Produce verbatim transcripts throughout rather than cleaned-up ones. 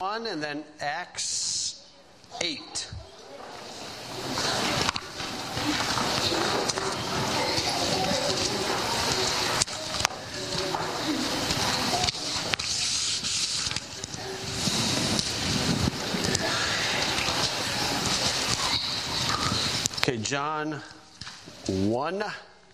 one and then Acts eight. Okay, John one.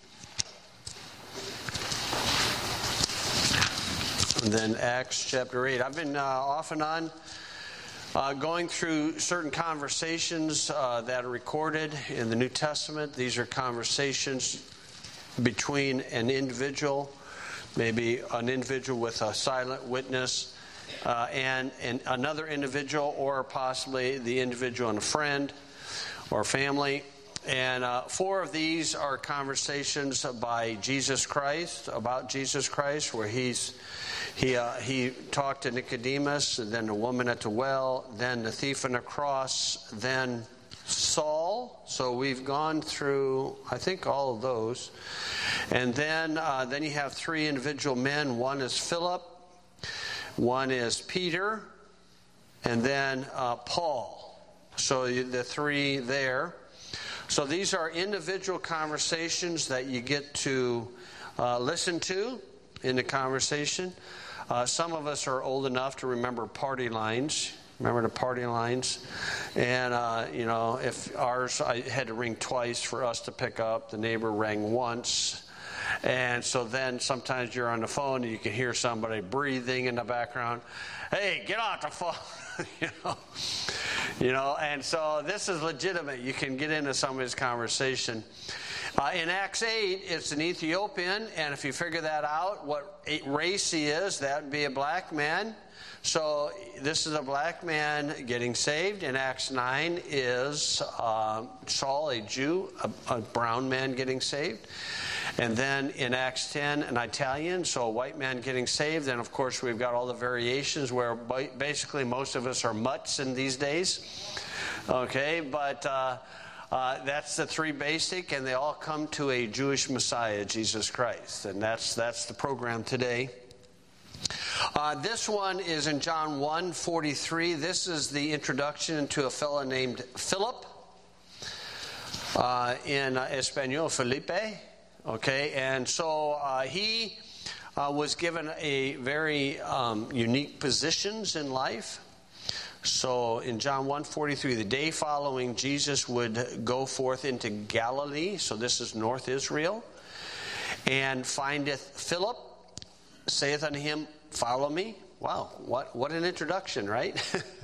And then Acts chapter eight. I've been uh, off and on uh, going through certain conversations uh, that are recorded in the New Testament. These are conversations between an individual, maybe an individual with a silent witness, uh, and, and another individual, or possibly the individual and a friend or family. And uh, four of these are conversations by Jesus Christ, about Jesus Christ, where he's he uh, he talked to Nicodemus, and then the woman at the well, then the thief on the cross, then Saul. So we've gone through, I think, all of those. And then uh, then you have three individual men. One is Philip, one is Peter, and then uh, Paul. So the three there. So these are individual conversations that you get to uh, listen to in the conversation. Uh, some of us are old enough to remember party lines. Remember the party lines? And, uh, you know, if ours, I had to ring twice for us to pick up. The neighbor rang once. And so then sometimes you're on the phone and you can hear somebody breathing in the background. Hey, get off the phone. you know, you know, and so this is legitimate. You can get into some of his conversation. Uh, in Acts eight, it's an Ethiopian, and if you figure that out, what race he is, that would be a black man. So this is a black man getting saved. In Acts nine is uh, Saul, a Jew, a, a brown man getting saved. And then in Acts ten, an Italian, so a white man getting saved. And of course, we've got all the variations where basically most of us are mutts in these days. Okay, but uh, uh, that's the three basic, and they all come to a Jewish Messiah, Jesus Christ. And that's that's the program today. Uh, this one is in John one forty-three. This is the introduction to a fellow named Philip. Uh, in uh, Espanol, Felipe. Okay, and so uh, he uh, was given a very um, unique positions in life. So in John one forty-three, the day following, Jesus would go forth into Galilee. So this is North Israel. And findeth Philip, saith unto him, follow me. Wow, what, what an introduction, right?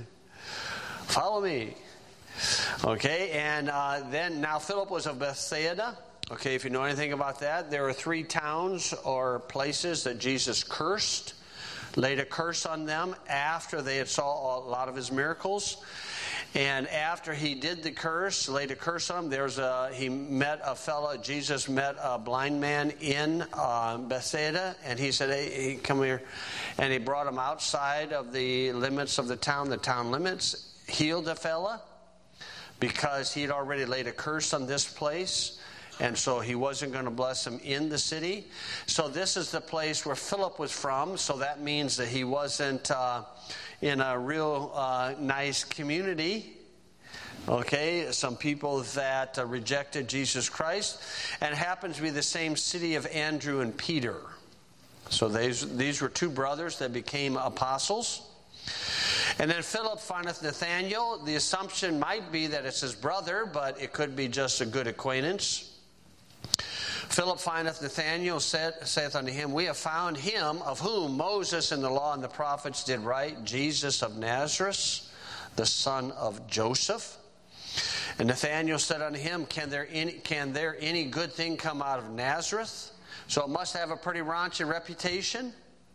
Follow me. Okay, and uh, then now Philip was of Bethsaida. Okay, if you know anything about that, there are three towns or places that Jesus cursed, laid a curse on them after they had saw a lot of his miracles. And after he did the curse, laid a curse on him, there's a, he met a fellow, Jesus met a blind man in uh, Bethsaida, and he said, hey, hey, come here. And he brought him outside of the limits of the town, the town limits, healed the fella, because he'd already laid a curse on this place. And so he wasn't going to bless him in the city. So this is the place where Philip was from. So that means that he wasn't uh, in a real uh, nice community. Okay, some people that uh, rejected Jesus Christ. And it happens to be the same city of Andrew and Peter. So these, these were two brothers that became apostles. And then Philip findeth Nathanael. The assumption might be that it's his brother, but it could be just a good acquaintance. Philip findeth Nathanael, saith unto him, we have found him of whom Moses and the law and the prophets did write, Jesus of Nazareth, the son of Joseph. And Nathanael said unto him, Can there any, can there any good thing come out of Nazareth? So it must have a pretty raunchy reputation.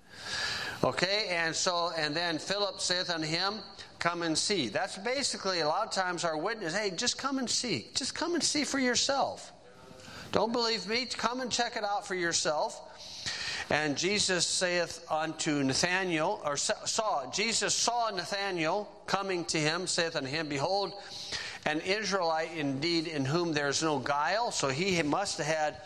Okay, and so, and then Philip saith unto him, come and see. That's basically a lot of times our witness, hey, just come and see. Just come and see for yourself. Don't believe me? Come and check it out for yourself. And Jesus saith unto Nathanael, or saw, Jesus saw Nathanael coming to him, saith unto him, behold, an Israelite indeed in whom there is no guile. So he must have had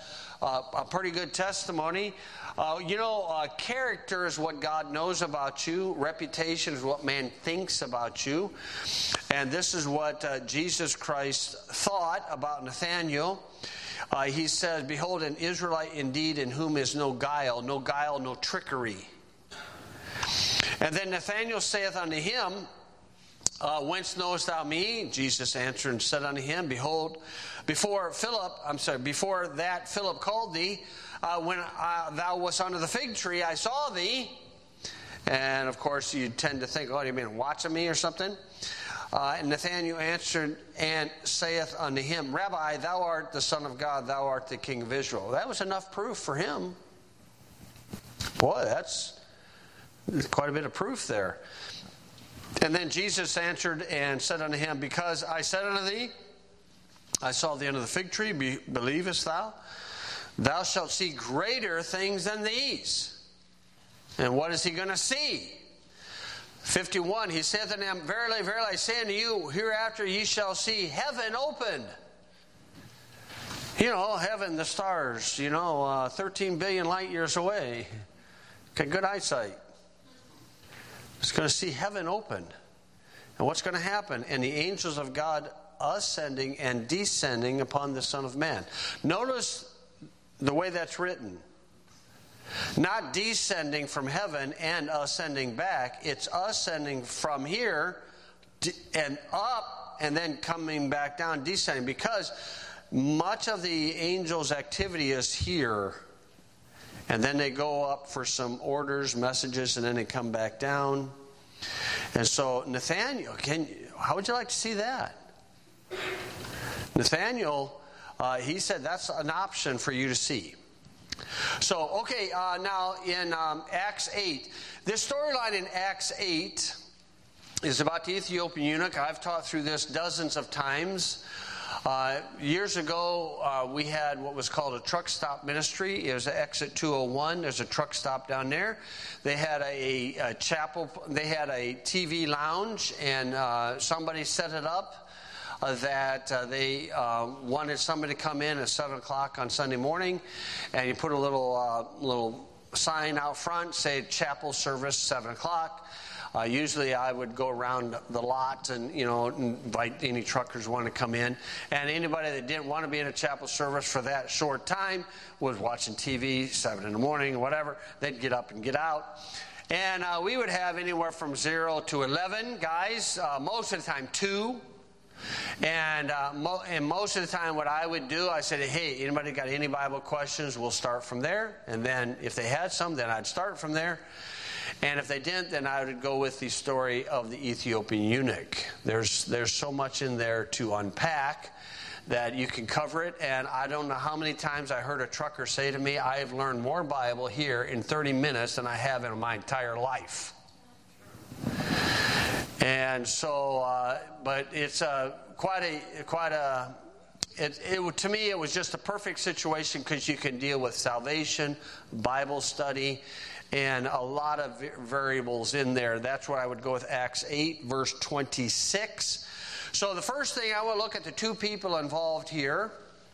uh, a pretty good testimony. Uh, you know, uh, character is what God knows about you. Reputation is what man thinks about you. And this is what uh, Jesus Christ thought about Nathanael. Uh, he says, behold, an Israelite indeed in whom is no guile, no guile, no trickery. And then Nathanael saith unto him, uh, whence knowest thou me? Jesus answered and said unto him, behold, before Philip, I'm sorry, before that Philip called thee, uh, when uh, thou wast under the fig tree, I saw thee. And of course, you tend to think, oh, do you mean watching me or something? Uh, and Nathanael answered and saith unto him, Rabbi, thou art the Son of God, thou art the King of Israel. That was enough proof for him. Boy, that's quite a bit of proof there. And then Jesus answered and said unto him, because I said unto thee, I saw thee under the fig tree, be, believest thou? Thou shalt see greater things than these. And what is he going to see? fifty-one, he saith unto them, verily, verily, I say unto you, hereafter ye shall see heaven opened. You know, heaven, the stars, you know, uh, thirteen billion light years away. Okay, good eyesight. It's going to see heaven opened. And what's going to happen? And the angels of God ascending and descending upon the Son of Man. Notice the way that's written. Not descending from heaven and ascending back. It's ascending from here and up and then coming back down, descending. Because much of the angels' activity is here. And then they go up for some orders, messages, and then they come back down. And so Nathanael, can, how would you like to see that? Nathanael, uh, he said that's an option for you to see. So, okay, uh, now in um, Acts eight. This storyline in Acts eight is about the Ethiopian eunuch. I've taught through this dozens of times. Uh, years ago, uh, we had what was called a truck stop ministry. It was at exit two oh one. There's a truck stop down there. They had a, a chapel. They had a T V lounge, and uh, somebody set it up uh, that uh, they uh, wanted somebody to come in at seven o'clock on Sunday morning, and you put a little uh, little sign out front, say chapel service seven o'clock. Uh, usually I would go around the lot and, you know, invite any truckers who want to come in. And anybody that didn't want to be in a chapel service for that short time was watching T V, seven in the morning, whatever. They'd get up and get out. And uh, we would have anywhere from zero to eleven guys, uh, most of the time two. And, uh, mo- and most of the time what I would do, I said, hey, anybody got any Bible questions? We'll start from there. And then if they had some, then I'd start from there. And if they didn't, then I would go with the story of the Ethiopian eunuch. There's there's so much in there to unpack that you can cover it. And I don't know how many times I heard a trucker say to me, I have learned more Bible here in thirty minutes than I have in my entire life. And so, uh, but it's uh, quite a, quite a, it, it, to me it was just a perfect situation because you can deal with salvation, Bible study, and a lot of variables in there. That's where I would go with Acts eight, verse twenty-six. So the first thing, I will look at the two people involved here.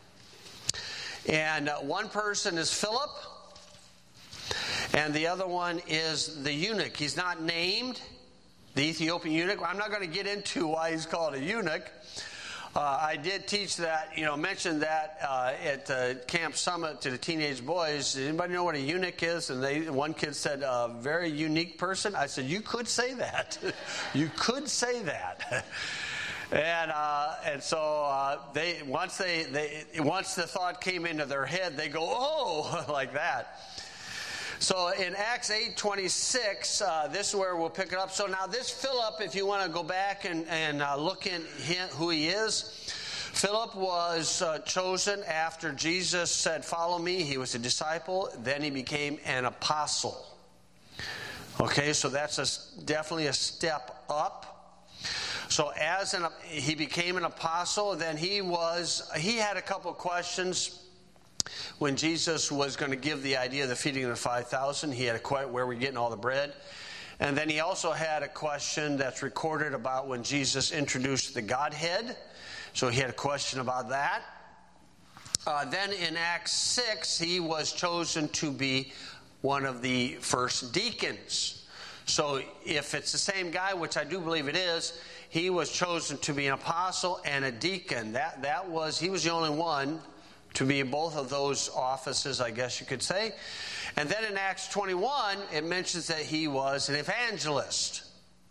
And one person is Philip, and the other one is the eunuch. He's not named, the Ethiopian eunuch. I'm not going to get into why he's called a eunuch. Uh, I did teach that, you know, mention that uh, at uh, Camp Summit to the teenage boys. Does anybody know what a eunuch is? And they, one kid said, a very unique person. I said, you could say that. You could say that. and uh, and so uh, they once they, they once the thought came into their head, they go, oh, like that. So in Acts eight twenty-six, uh, this is where we'll pick it up. So now this Philip, if you want to go back and, and uh, look in him, who he is, Philip was uh, chosen after Jesus said, follow me. He was a disciple. Then he became an apostle. Okay, so that's a, definitely a step up. So as an, he became an apostle, then he was, he had a couple questions. When Jesus was going to give the idea of the feeding of the five thousand, he had a question, where we're getting all the bread. And then he also had a question that's recorded about when Jesus introduced the Godhead. So he had a question about that. Uh, then in Acts six, he was chosen to be one of the first deacons. So if it's the same guy, which I do believe it is, he was chosen to be an apostle and a deacon. That that was he was the only one to be in both of those offices, I guess you could say. And then in Acts twenty-one, it mentions that he was an evangelist.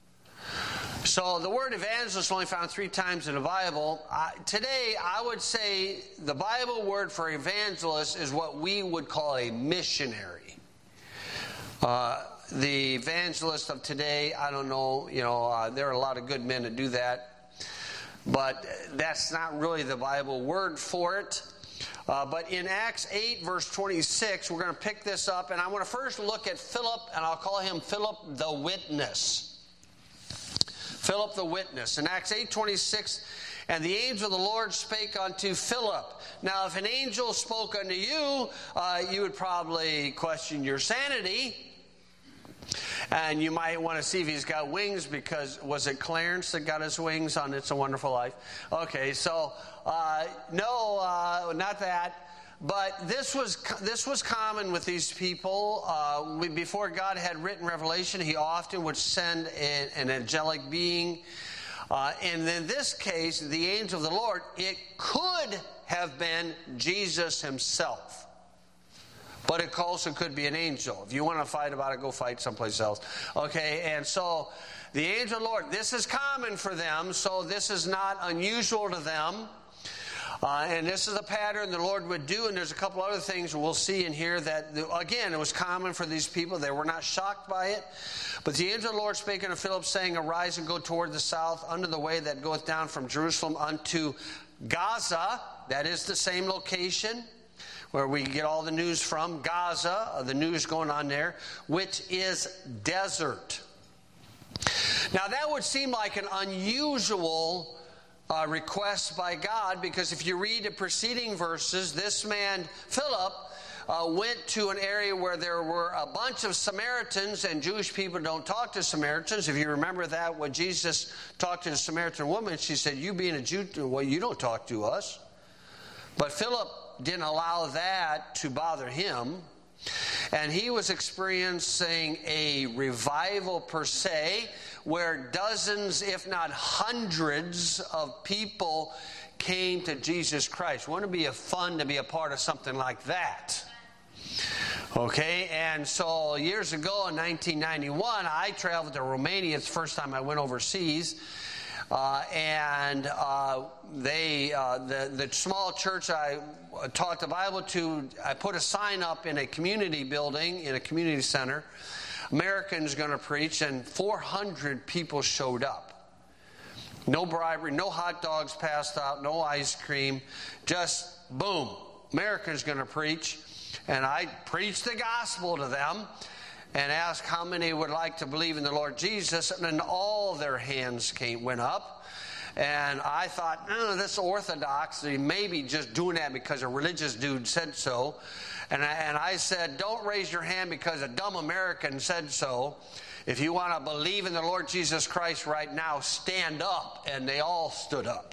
So the word evangelist is only found three times in the Bible. Uh, today, I would say the Bible word for evangelist is what we would call a missionary. Uh, the evangelist of today, I don't know, you know, uh, there are a lot of good men that do that, but that's not really the Bible word for it. Uh, but in Acts eight, verse twenty-six, we're going to pick this up, and I want to first look at Philip, and I'll call him Philip the Witness. Philip the Witness. In Acts eight twenty-six, and the angel of the Lord spake unto Philip. Now, if an angel spoke unto you, uh, you would probably question your sanity. And you might want to see if he's got wings, because was it Clarence that got his wings on It's a Wonderful Life? Okay, so uh, no, uh, not that. But this was this was common with these people. Uh, we, before God had written Revelation, he often would send a, an angelic being. Uh, and in this case, the angel of the Lord, it could have been Jesus himself. But it also could be an angel. If you want to fight about it, go fight someplace else. Okay, and so the angel of the Lord, this is common for them, so this is not unusual to them. Uh, and this is a pattern the Lord would do, and there's a couple other things we'll see in here that, again, it was common for these people. They were not shocked by it. But the angel of the Lord spake unto Philip, saying, Arise and go toward the south, unto the way that goeth down from Jerusalem unto Gaza. That is the same location where we get all the news from, Gaza, the news going on there, which is desert. Now that would seem like an unusual uh, request by God, because if you read the preceding verses, this man, Philip, uh, went to an area where there were a bunch of Samaritans, and Jewish people don't talk to Samaritans. If you remember that, when Jesus talked to the Samaritan woman, she said, you being a Jew, well, you don't talk to us. But Philip didn't allow that to bother him. And he was experiencing a revival per se, where dozens, if not hundreds, of people came to Jesus Christ. Wouldn't it be a fun to be a part of something like that? Okay, and so years ago in nineteen ninety-one, I traveled to Romania. It's the first time I went overseas. Uh, and uh, they, uh, the, the small church I taught the Bible to, I put a sign up in a community building, in a community center, Americans going to preach, and four hundred people showed up. No bribery, no hot dogs passed out, no ice cream, just boom, Americans going to preach. And I preached the gospel to them and asked how many would like to believe in the Lord Jesus, and then all their hands came went up. And I thought, oh, this Orthodox, they may be just doing that because a religious dude said so. And I, and I said, don't raise your hand because a dumb American said so. If you want to believe in the Lord Jesus Christ right now, stand up. And they all stood up.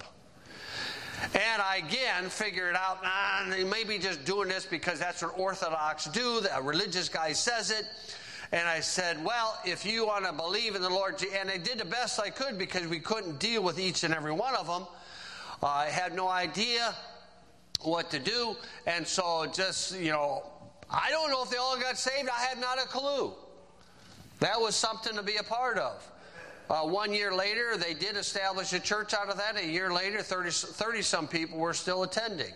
And I again figured out, nah, they may be just doing this because that's what Orthodox do. A religious guy says it. And I said, well, if you want to believe in the Lord, and I did the best I could because we couldn't deal with each and every one of them. Uh, I had no idea what to do. And so just, you know, I don't know if they all got saved. I had not a clue. That was something to be a part of. Uh, one year later, they did establish a church out of that. A year later, thirty, thirty some people were still attending.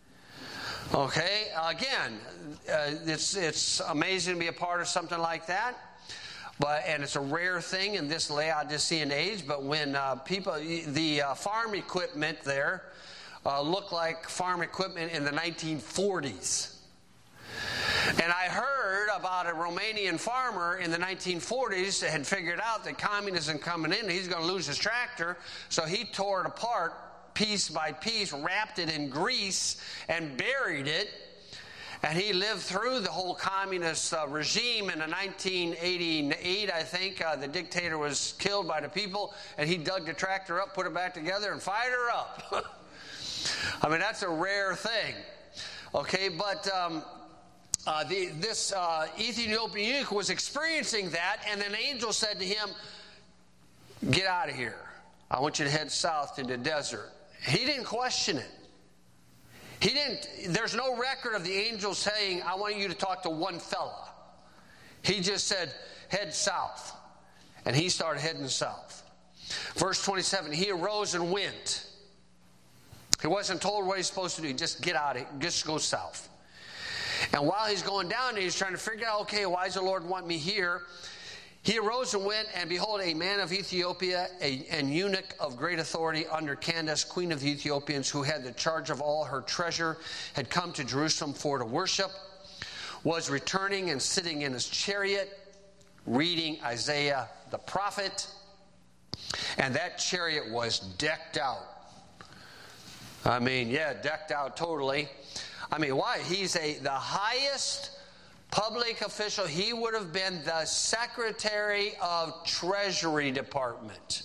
Okay, again, uh, it's it's amazing to be a part of something like that, but and it's a rare thing in this Laodicean age. But when uh, people, the uh, farm equipment there uh, looked like farm equipment in the nineteen forties, and I heard about a Romanian farmer in the nineteen forties that had figured out that communism coming in, he's going to lose his tractor, so he tore it apart piece by piece, wrapped it in grease, and buried it. And he lived through the whole communist uh, regime. In nineteen eighty-eight, I think, uh, the dictator was killed by the people, and he dug the tractor up, put it back together, and fired her up. I mean, that's a rare thing. Okay, but um, uh, the, this uh, Ethiopian eunuch was experiencing that, and an angel said to him, get out of here. I want you to head south into the desert. He didn't question it. He didn't, there's no record of the angel saying, I want you to talk to one fella. He just said, head south. And he started heading south. Verse twenty-seven, he arose and went. He wasn't told what he's supposed to do. Just get out of it. Just go south. And while he's going down, he's trying to figure out, okay, why does the Lord want me here? He arose and went, and behold, a man of Ethiopia, a, an eunuch of great authority under Candace, queen of the Ethiopians, who had the charge of all her treasure, had come to Jerusalem for to worship, was returning and sitting in his chariot, reading Isaiah the prophet, and that chariot was decked out. I mean, yeah, decked out totally. I mean, why? He's a the highest public official. He would have been the Secretary of Treasury Department.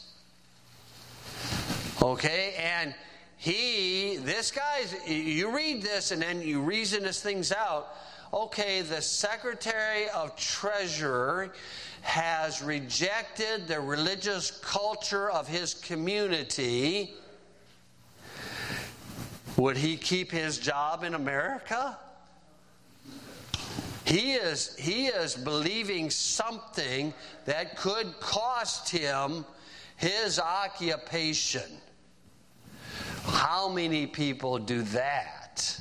Okay, and he, this guy's, you read this and then you reason these things out. Okay, the Secretary of Treasury has rejected the religious culture of his community. Would he keep his job in America? He is, he is believing something that could cost him his occupation. How many people do that?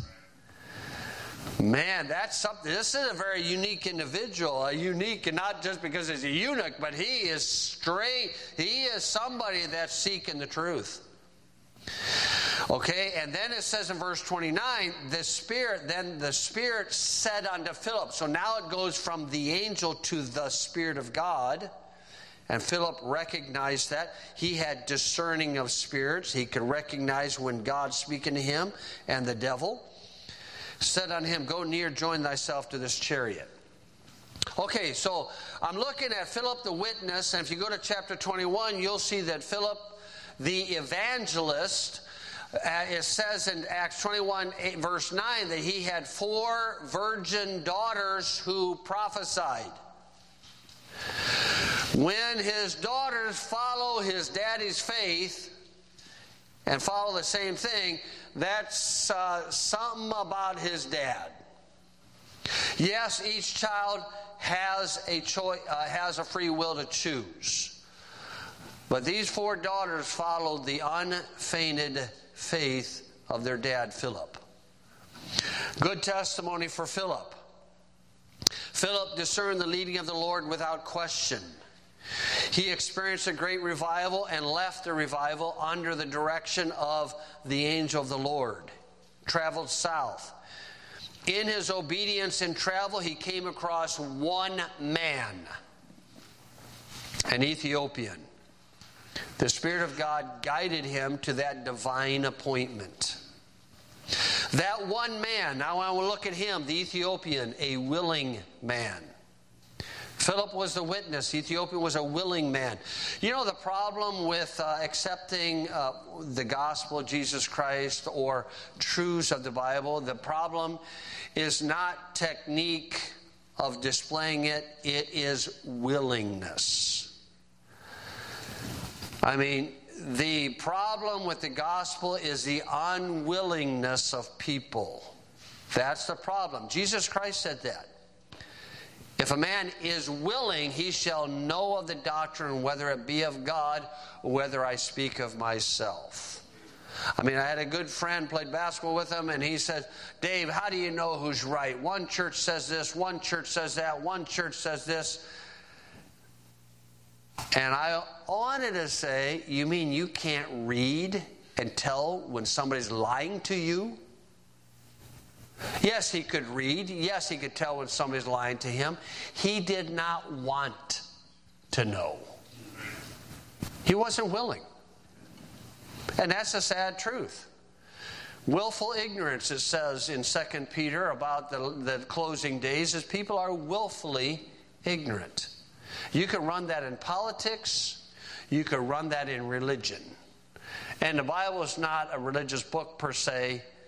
Man, that's something. This is a very unique individual. A unique, and not just because he's a eunuch, but he is straight. He is somebody that's seeking the truth. Okay, and then it says in verse twenty-nine, the Spirit, then the Spirit said unto Philip. So now it goes from the angel to the Spirit of God. And Philip recognized that. He had discerning of spirits. He could recognize when God's speaking to him and the devil. Said unto him, go near, join thyself to this chariot. Okay, so I'm looking at Philip the witness, and if you go to chapter twenty-one, you'll see that Philip the evangelist, uh, it says in Acts twenty-one, eight, verse nine, that he had four virgin daughters who prophesied. When his daughters follow his daddy's faith and follow the same thing, that's uh, something about his dad. Yes, each child has a choice, uh, has a free will to choose. But these four daughters followed the unfeigned faith of their dad, Philip. Good testimony for Philip. Philip discerned the leading of the Lord without question. He experienced a great revival and left the revival under the direction of the angel of the Lord. Traveled south. In his obedience and travel, he came across one man, an Ethiopian. The Spirit of God guided him to that divine appointment. That one man, now I will look at him, the Ethiopian, a willing man. Philip was the witness. Ethiopia was a willing man. You know the problem with uh, accepting uh, the gospel of Jesus Christ or truths of the Bible? The problem is not technique of displaying it. It is willingness. I mean, the problem with the gospel is the unwillingness of people. That's the problem. Jesus Christ said that. If a man is willing, he shall know of the doctrine, whether it be of God or whether I speak of myself. I mean, I had a good friend, played basketball with him, and he said, Dave, how do you know who's right? One church says this, one church says that, one church says this. And I wanted to say, you mean you can't read and tell when somebody's lying to you? Yes, he could read. Yes, he could tell when somebody's lying to him. He did not want to know. He wasn't willing. And that's a sad truth. Willful ignorance, it says in Second Peter about the, the closing days, is people are willfully ignorant. You can run that in politics. You can run that in religion. And the Bible is not a religious book per se.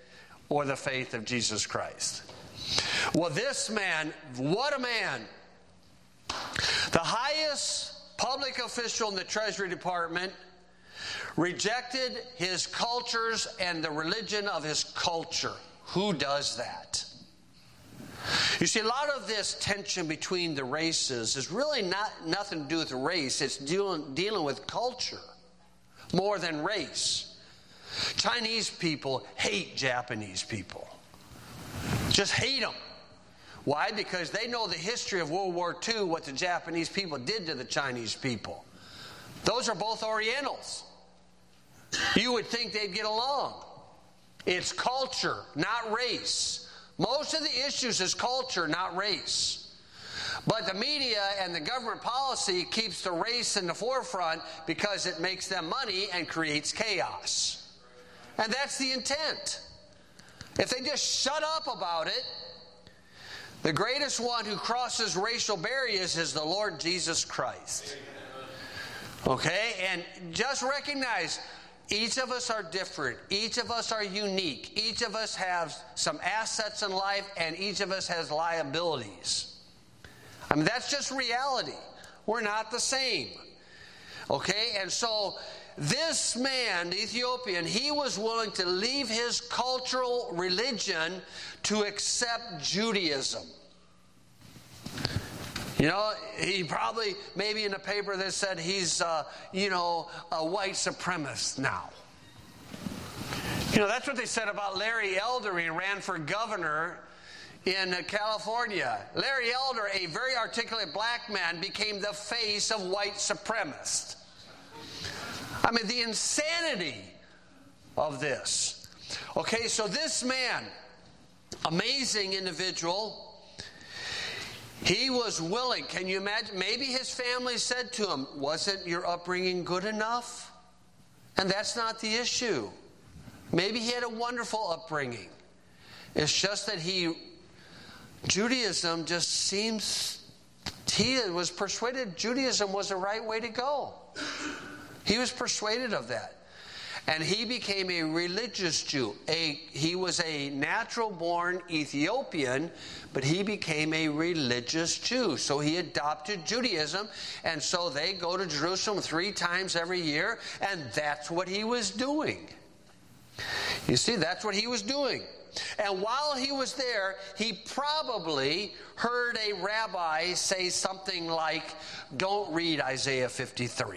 or the faith of Jesus Christ. Well, this man, what a man. The highest public official in the Treasury Department rejected his cultures and the religion of his culture. Who does that? You see, a lot of this tension between the races is really not nothing to do with race. It's dealing, dealing with culture more than race. Chinese people hate Japanese people. Just hate them. Why? Because they know the history of World War Two, what the Japanese people did to the Chinese people. Those are both Orientals. You would think they'd get along. It's culture, not race. Most of the issues is culture, not race. But the media and the government policy keeps the race in the forefront because it makes them money and creates chaos. And that's the intent. If they just shut up about it, the greatest one who crosses racial barriers is the Lord Jesus Christ. Okay? And just recognize, each of us are different. Each of us are unique. Each of us has some assets in life, and each of us has liabilities. I mean, that's just reality. We're not the same. Okay? And so this man, the Ethiopian, he was willing to leave his cultural religion to accept Judaism. You know, he probably, maybe in the paper that said he's, uh, you know, a white supremacist now. You know, that's what they said about Larry Elder. He ran for governor in uh, California. Larry Elder, a very articulate black man, became the face of white supremacists. I mean, the insanity of this. Okay, so this man, amazing individual, he was willing. Can you imagine? Maybe his family said to him, wasn't your upbringing good enough? And that's not the issue. Maybe he had a wonderful upbringing. It's just that he, Judaism just seems, he was persuaded Judaism was the right way to go. He was persuaded of that. And he became a religious Jew. A, he was a natural-born Ethiopian, but he became a religious Jew. So he adopted Judaism, and so they go to Jerusalem three times every year, and that's what he was doing. You see, that's what he was doing. And while he was there, he probably heard a rabbi say something like, don't read Isaiah fifty-three.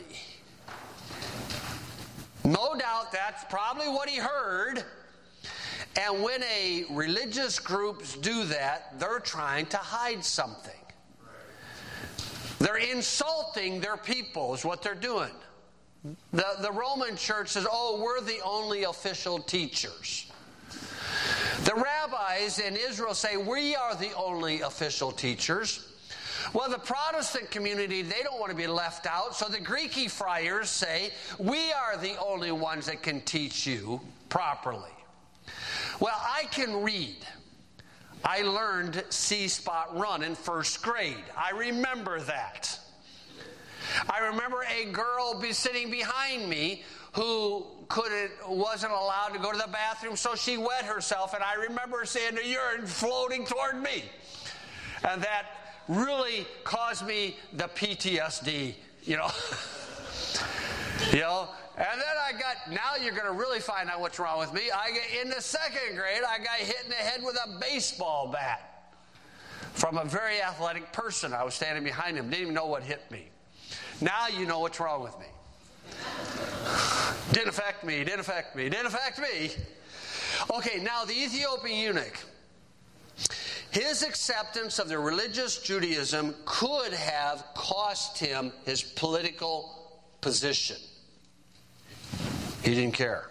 No doubt that's probably what he heard. And when a religious groups do that, they're trying to hide something. They're insulting their people is what they're doing. The, the Roman church says, oh, we're the only official teachers. The rabbis in Israel say, we are the only official teachers. Well, the Protestant community, they don't want to be left out. So the Greek friars say, we are the only ones that can teach you properly. Well, I can read. I learned C-spot run in first grade. I remember that. I remember a girl be sitting behind me who couldn't, wasn't allowed to go to the bathroom, so she wet herself, and I remember seeing the urine floating toward me. And that really caused me the P T S D, you know. you know, and then I got, now you're going to really find out what's wrong with me. I get in the second grade, I got hit in the head with a baseball bat from a very athletic person. I was standing behind him, didn't even know what hit me. Now you know what's wrong with me. Didn't affect me, didn't affect me, didn't affect me. Okay, now the Ethiopian eunuch. His acceptance of the religious Judaism could have cost him his political position. He didn't care.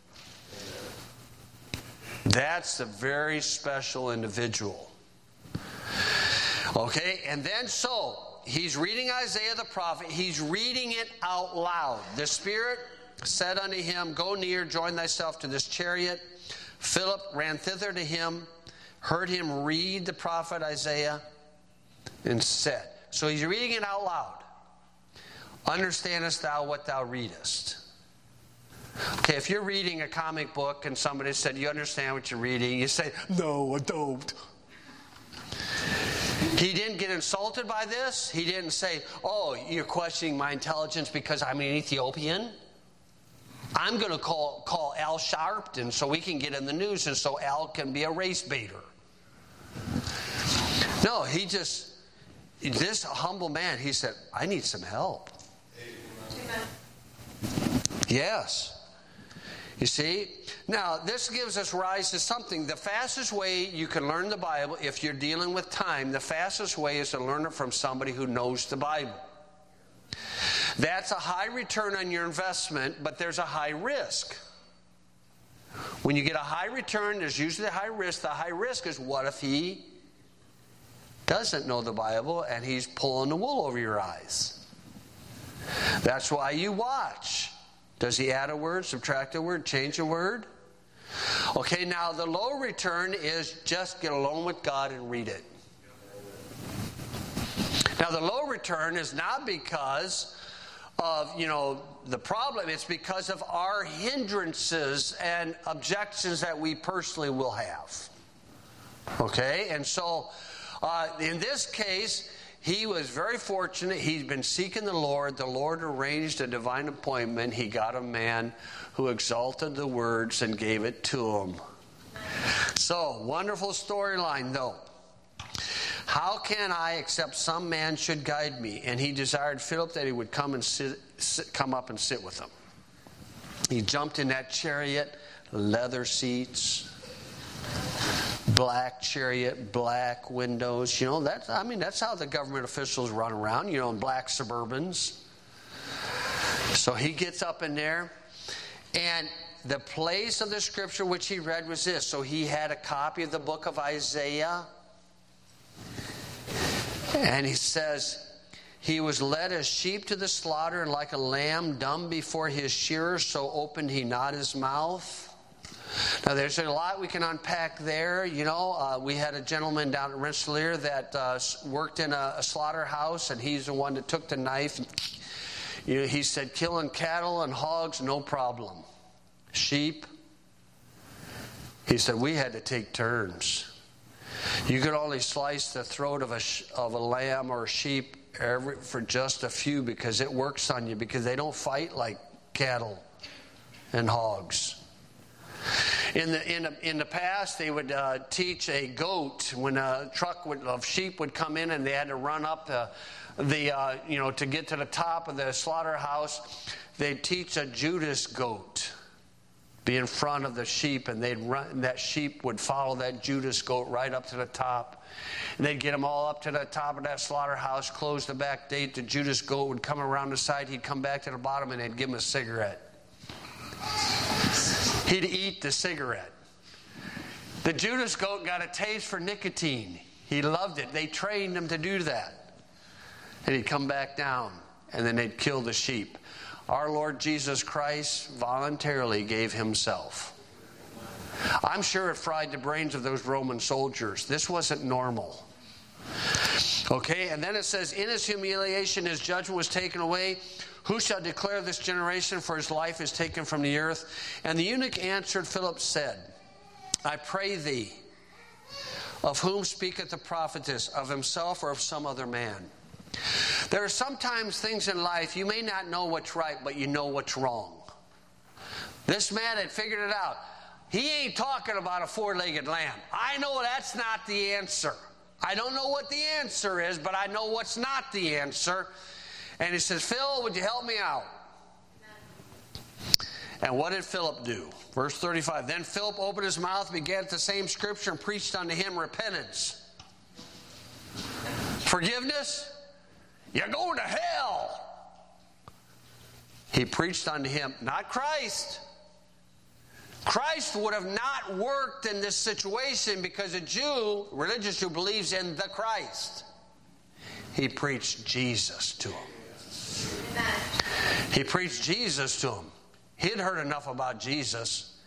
That's a very special individual. Okay, and then so, he's reading Isaiah the prophet. He's reading it out loud. The Spirit said unto him, go near, join thyself to this chariot. Philip ran thither to him, heard him read the prophet Isaiah, and said, so he's reading it out loud. Understandest thou what thou readest? Okay, if you're reading a comic book and somebody said, you understand what you're reading, you say, no, I don't. He didn't get insulted by this. He didn't say, oh, you're questioning my intelligence because I'm an Ethiopian. I'm going to call, call Al Sharpton so we can get in the news and so Al can be a race baiter. No, he just, this humble man, he said, I need some help. Amen. Yes. You see? Now, this gives us rise to something. The fastest way you can learn the Bible, if you're dealing with time, the fastest way is to learn it from somebody who knows the Bible. That's a high return on your investment, but there's a high risk. When you get a high return, there's usually a high risk. The high risk is, what if he doesn't know the Bible and he's pulling the wool over your eyes? That's why you watch. Does he add a word, subtract a word, change a word? Okay, now the low return is just get alone with God and read it. Now the low return is not because of, you know, the problem. It's because of our hindrances and objections that we personally will have. Okay, and so uh, in this case, he was very fortunate. He'd been seeking the Lord. The Lord arranged a divine appointment. He got a man who exalted the words and gave it to him. So, wonderful storyline, though. How can I, except some man should guide me? And he desired Philip that he would come and sit, sit, come up and sit with him. He jumped in that chariot, leather seats, black chariot, black windows. You know, that's, I mean, that's how the government officials run around, you know, in black Suburbans. So he gets up in there, and the place of the scripture which he read was this. So he had a copy of the book of Isaiah, and he says, he was led as sheep to the slaughter, and like a lamb dumb before his shearer, so opened he not his mouth. Now, there's a lot we can unpack there. You know, uh, we had a gentleman down at Rensselaer that uh, worked in a, a slaughterhouse, and he's the one that took the knife. You know, he said, killing cattle and hogs, no problem. Sheep, he said, we had to take turns. You could only slice the throat of a of a lamb or a sheep every, for just a few, because it works on you, because they don't fight like cattle and hogs. In the in the, in the past, they would uh, teach a goat when a truck would, of sheep would come in, and they had to run up the the uh, you know to get to the top of the slaughterhouse. They'd teach a Judas goat be in front of the sheep, and they'd run. And that sheep would follow that Judas goat right up to the top. And they'd get them all up to the top of that slaughterhouse, close the back gate. The Judas goat would come around the side. He'd come back to the bottom, and they'd give him a cigarette. He'd eat the cigarette. The Judas goat got a taste for nicotine. He loved it. They trained him to do that. And he'd come back down, and then they'd kill the sheep. Our Lord Jesus Christ voluntarily gave himself. I'm sure it fried the brains of those Roman soldiers. This wasn't normal. Okay, and then it says, in his humiliation his judgment was taken away. Who shall declare this generation, for his life is taken from the earth? And the eunuch answered, Philip said, I pray thee, of whom speaketh the prophetess, of himself or of some other man? There are sometimes things in life you may not know what's right, but you know what's wrong. This man had figured it out. He ain't talking about a four-legged lamb. I know that's not the answer. I don't know what the answer is, but I know what's not the answer. And he says, Phil, would you help me out? And what did Philip do? Verse thirty-five, then Philip opened his mouth, began at the same scripture, and preached unto him repentance. Forgiveness? You're going to hell. He preached unto him, not Christ. Christ would have not worked in this situation because a Jew, religious Jew, believes in the Christ. He preached Jesus to him. He preached Jesus to him. He had heard enough about Jesus.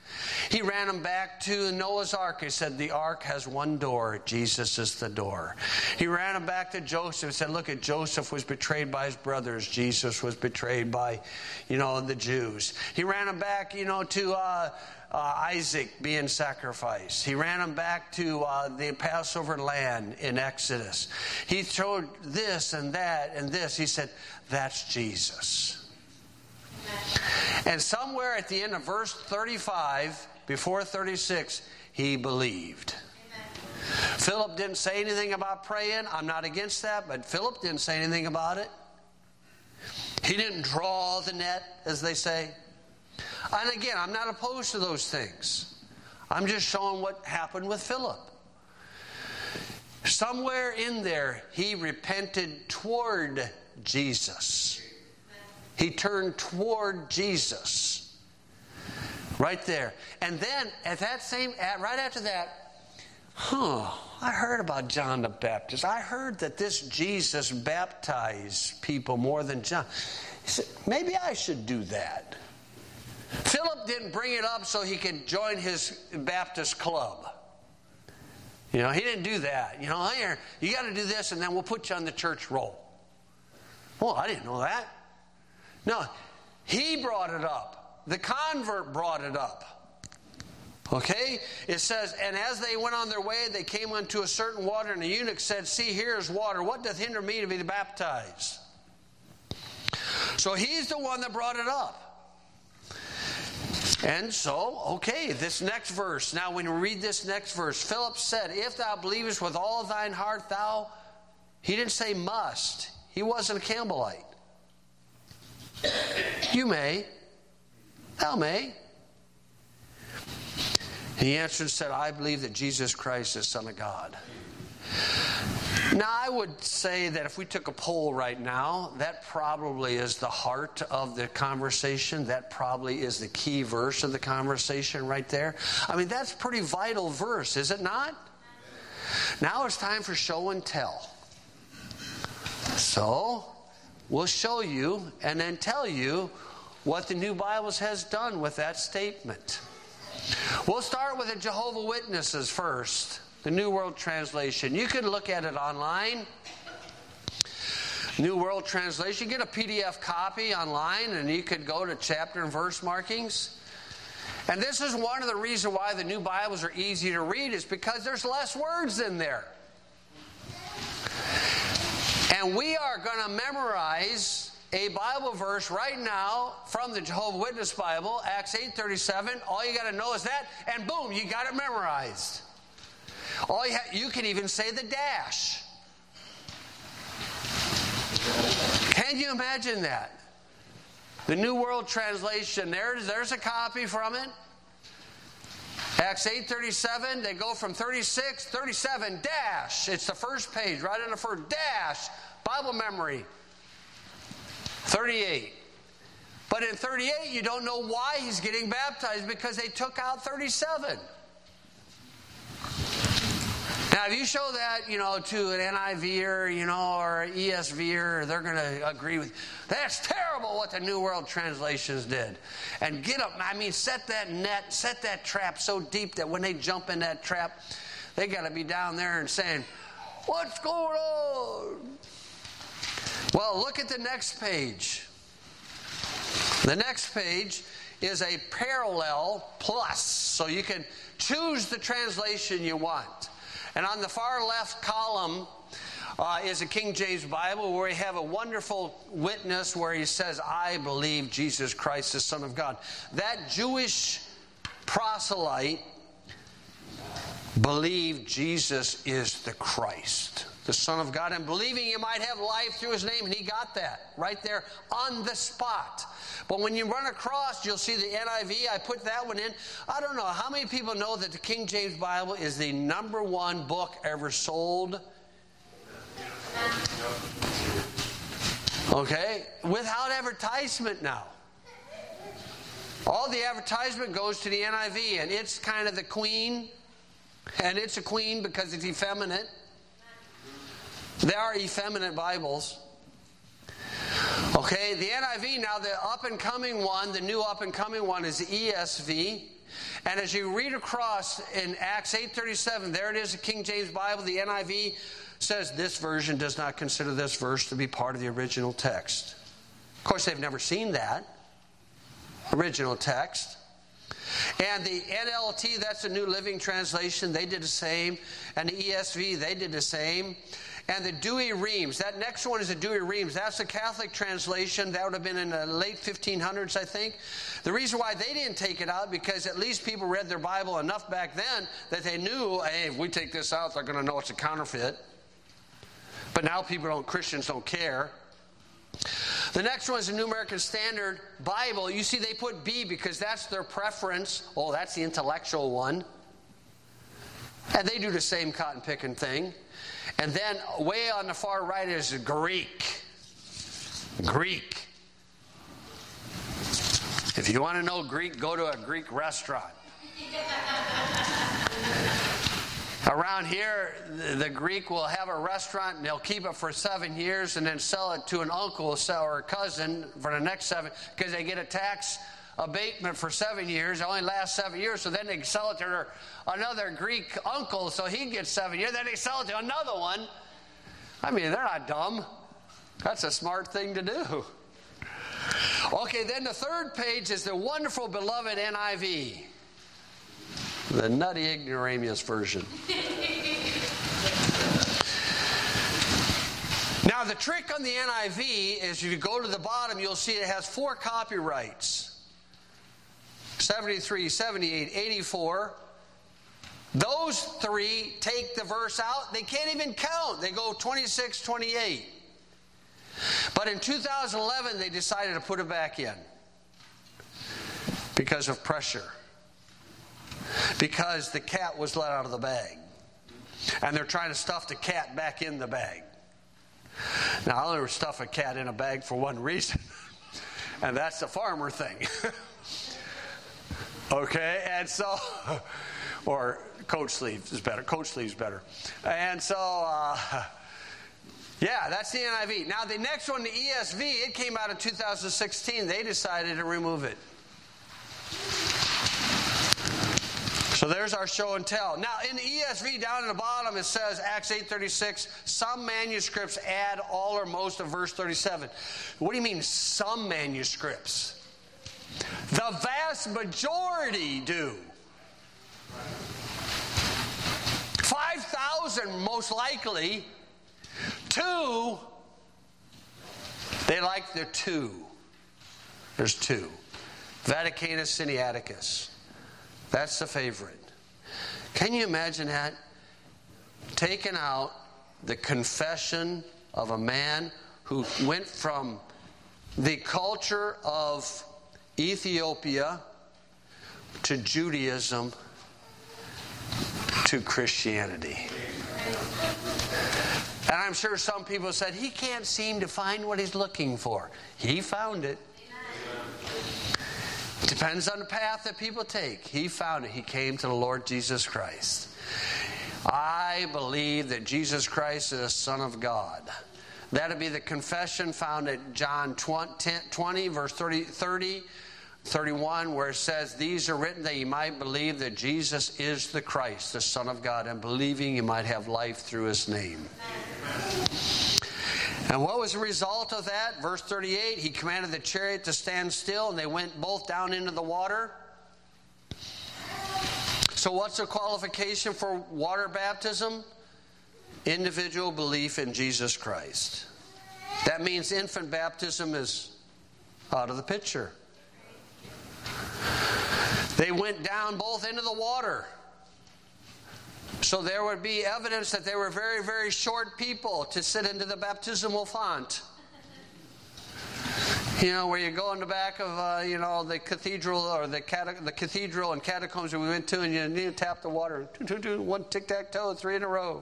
He ran them back to Noah's Ark. He said, the ark has one door. Jesus is the door. He ran them back to Joseph and said, look, at Joseph was betrayed by his brothers. Jesus was betrayed by, you know, the Jews. He ran them back, you know, to uh, uh, Isaac being sacrificed. He ran them back to uh, the Passover land in Exodus. He showed this and that and this. He said, that's Jesus. And somewhere at the end of verse thirty-five, before thirty-six, he believed. Amen. Philip didn't say anything about praying. I'm not against that, but Philip didn't say anything about it. He didn't draw the net, as they say. And again, I'm not opposed to those things. I'm just showing what happened with Philip. Somewhere in there, he repented toward Jesus. He turned toward Jesus. Right there. And then, at that same, right after that, huh, I heard about John the Baptist. I heard that this Jesus baptized people more than John. He said, maybe I should do that. Philip didn't bring it up so he could join his Baptist club. You know, he didn't do that. You know, here, you got to do this and then we'll put you on the church roll. Well, I didn't know that. No, he brought it up. The convert brought it up. Okay? It says, and as they went on their way, they came unto a certain water, and the eunuch said, see, here is water. What doth hinder me to be baptized? So he's the one that brought it up. And so, okay, this next verse. Now, when you read this next verse, Philip said, if thou believest with all thine heart, thou... He didn't say must. He wasn't a Campbellite. You may. Thou may. He answered and said, I believe that Jesus Christ is Son of God. Now, I would say that if we took a poll right now, that probably is the heart of the conversation. That probably is the key verse of the conversation right there. I mean, that's a pretty vital verse, is it not? Now it's time for show and tell. So, we'll show you and then tell you what the New Bible has done with that statement. We'll start with the Jehovah's Witnesses first, the New World Translation. You can look at it online. New World Translation. Get a P D F copy online and you could go to chapter and verse markings. And this is one of the reasons why the new Bibles are easy to read, is because there's less words in there. And we are going to memorize a Bible verse right now from the Jehovah's Witness Bible, Acts eight thirty-seven. All you got to know is that, and boom, you got it memorized. All you, ha- you can even say the dash. Can you imagine that? The New World Translation, there, there's a copy from it. Acts eight thirty-seven, they go from thirty-six, thirty-seven, dash. It's the first page, right on the first, dash, Bible memory. thirty-eight. But in thirty-eight, you don't know why he's getting baptized, because they took out thirty-seven. Now, if you show that, you know, to an N I V er, you know, or an E S V er, they're going to agree with you. That's terrible what the New World Translations did. And get up, I mean, set that net, set that trap so deep that when they jump in that trap, they got to be down there and saying, what's going on? Well, look at the next page. The next page is a parallel plus. So you can choose the translation you want. And on the far left column uh, is a King James Bible where we have a wonderful witness where he says, I believe Jesus Christ is Son of God. That Jewish proselyte believed Jesus is the Christ, the Son of God, and believing you might have life through his name. And he got that right there on the spot. But when you run across, you'll see the N I V. I put that one in. I don't know. How many people know that the King James Bible is the number one book ever sold? Okay? Without advertisement now. All the advertisement goes to the N I V, and it's kind of the queen. And it's a queen because it's effeminate. They are effeminate Bibles. Okay, the N I V now, the up-and-coming one, the new up-and-coming one is the E S V. And as you read across in Acts eight thirty-seven, there it is, the King James Bible, the N I V says this version does not consider this verse to be part of the original text. Of course, they've never seen that original text. And the N L T, that's the New Living Translation, they did the same. And the E S V, they did the same. And the Douay-Rheims, that next one is the Douay-Rheims. That's the Catholic translation. That would have been in the late fifteen hundreds, I think. The reason why they didn't take it out, because at least people read their Bible enough back then that they knew, hey, if we take this out, they're going to know it's a counterfeit. But now people don't, Christians don't care. The next one is the New American Standard Bible. You see, they put B because that's their preference. Oh, that's the intellectual one. And they do the same cotton picking thing. And then way on the far right is Greek. Greek. If you want to know Greek, go to a Greek restaurant. Around here, the Greek will have a restaurant and they'll keep it for seven years and then sell it to an uncle or a cousin for the next seven, because they get a tax abatement for seven years. It only lasts seven years, so then they sell it to their, another Greek uncle, so he gets seven years. Then they sell it to another one. I mean, they're not dumb. That's a smart thing to do. Okay, then the third page is the wonderful, beloved N I V. The nutty ignoramus version. Now, the trick on the N I V is if you go to the bottom, you'll see it has four copyrights. seventy-three, seventy-eight, eighty-four. Those three take the verse out. They can't even count. They go twenty-six, twenty-eight. But in two thousand eleven, they decided to put it back in because of pressure. Because the cat was let out of the bag. And they're trying to stuff the cat back in the bag. Now, I only stuff a cat in a bag for one reason. And that's the farmer thing. Okay, and so, or coat sleeve is better. Coat sleeve is better. And so, uh, yeah, that's the N I V. Now, the next one, the E S V, it came out in two thousand sixteen. They decided to remove it. So there's our show and tell. Now, in the E S V, down in the bottom, it says, Acts eight thirty-six, some manuscripts add all or most of verse thirty-seven. What do you mean, some manuscripts? The vast majority do. five thousand, most likely. Two, they like the two. There's two. Vaticanus Sinaiticus. That's the favorite. Can you imagine that? Taking out the confession of a man who went from the culture of Ethiopia to Judaism to Christianity. And I'm sure some people said, he can't seem to find what he's looking for. He found it. Depends on the path that people take. He found it. He came to the Lord Jesus Christ. I believe that Jesus Christ is the Son of God. That would be the confession found at John twenty, verse thirty, thirty, thirty-one, where it says, these are written that you might believe that Jesus is the Christ, the Son of God, and believing you might have life through his name. And what was the result of that? Verse thirty-eight, he commanded the chariot to stand still, and they went both down into the water. So what's the qualification for water baptism? Individual belief in Jesus Christ. That means infant baptism is out of the picture. They went down both into the water. So there would be evidence that they were very, very short people to sit into the baptismal font. You know, where you go in the back of, uh, you know, the cathedral or the cate- the cathedral and catacombs that we went to, and you, you tap the water. One tic-tac-toe, three in a row.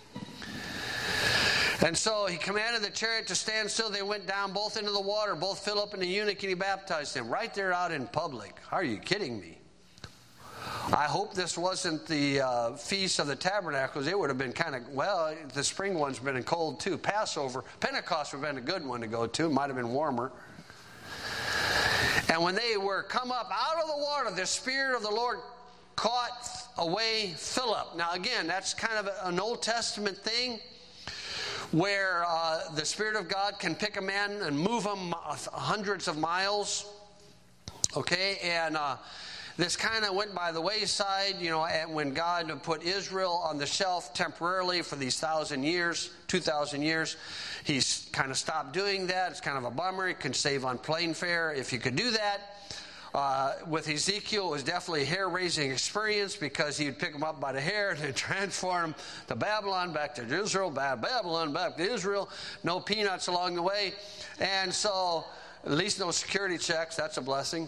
And so he commanded the chariot to stand still. They went down both into the water, both Philip and the eunuch, and he baptized them right there out in public. Are you kidding me? I hope this wasn't the uh, Feast of the Tabernacles. It would have been kind of, well, the spring one's been cold too. Passover, Pentecost would have been a good one to go to. It might have been warmer. And when they were come up out of the water, the Spirit of the Lord caught away Philip. Now again, that's kind of an Old Testament thing, where uh, the Spirit of God can pick a man and move him hundreds of miles. Okay, and uh, this kind of went by the wayside, you know, and when God put Israel on the shelf temporarily for these thousand years, two thousand years, he's kind of stopped doing that. It's kind of a bummer. He can save on plane fare if you could do that. Uh, with Ezekiel, it was definitely a hair-raising experience, because he would pick them up by the hair and then transform them to Babylon, back to Israel, back Babylon, back to Israel. No peanuts along the way. And so, at least no security checks. That's a blessing.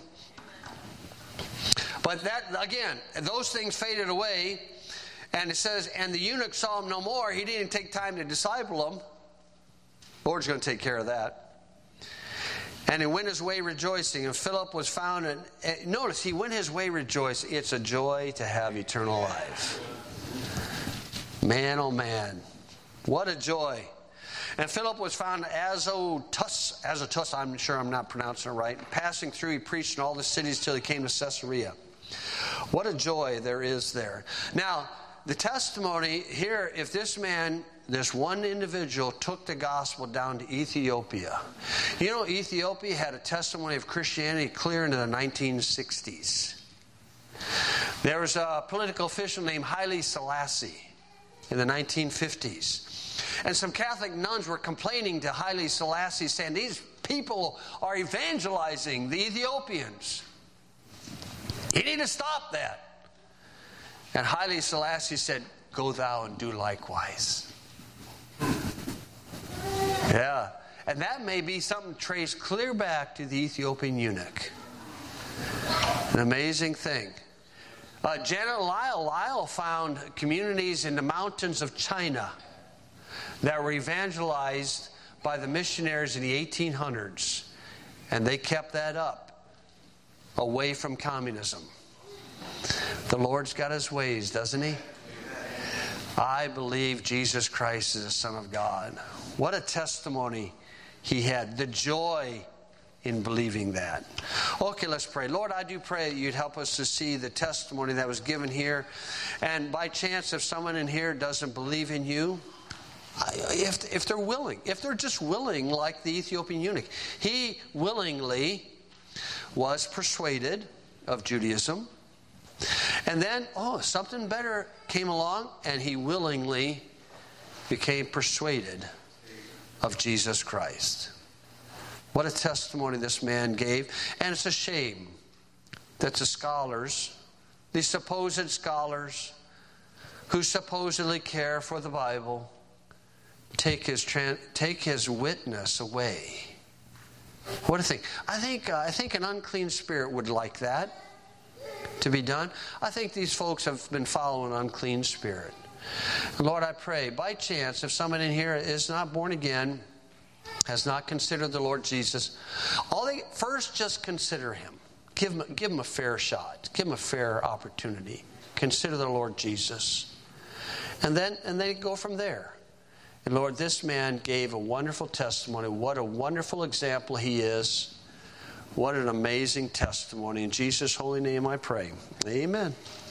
But that, again, those things faded away. And it says, and the eunuch saw him no more. He didn't take time to disciple him. The Lord's going to take care of that. And he went his way rejoicing, and Philip was found. And notice, he went his way rejoicing. It's a joy to have eternal life. Man, oh man, what a joy. And Philip was found Azotus, Azotus, I'm sure I'm not pronouncing it right. Passing through, he preached in all the cities till he came to Caesarea. What a joy there is there. Now, the testimony here, if this man, this one individual, took the gospel down to Ethiopia. You know, Ethiopia had a testimony of Christianity clear into the nineteen sixties. There was a political official named Haile Selassie in the nineteen fifties. And some Catholic nuns were complaining to Haile Selassie, saying, these people are evangelizing the Ethiopians. You need to stop that. And Haile Selassie said, go thou and do likewise. Yeah. And that may be something traced clear back to the Ethiopian eunuch. An amazing thing. Uh, Janet Lyle, Lyle found communities in the mountains of China that were evangelized by the missionaries in the eighteen hundreds. And they kept that up, away from communism. The Lord's got his ways, doesn't he? I believe Jesus Christ is the Son of God. What a testimony he had. The joy in believing that. Okay, let's pray. Lord, I do pray that you'd help us to see the testimony that was given here. And by chance, if someone in here doesn't believe in you, if, if they're willing, if they're just willing, like the Ethiopian eunuch, he willingly was persuaded of Judaism. And then, oh, something better came along, and he willingly became persuaded of Jesus Christ. What a testimony this man gave. And it's a shame that the scholars, the supposed scholars, who supposedly care for the Bible, take his take his witness away. What a thing! I think uh, I think an unclean spirit would like that to be done. I think these folks have been following an unclean spirit. Lord, I pray, by chance, if someone in here is not born again, has not considered the Lord Jesus, all they first just consider him. Give him, give him a fair shot. Give him a fair opportunity. Consider the Lord Jesus. And then and then go from there. And Lord, this man gave a wonderful testimony. What a wonderful example he is. What an amazing testimony. In Jesus' holy name I pray. Amen.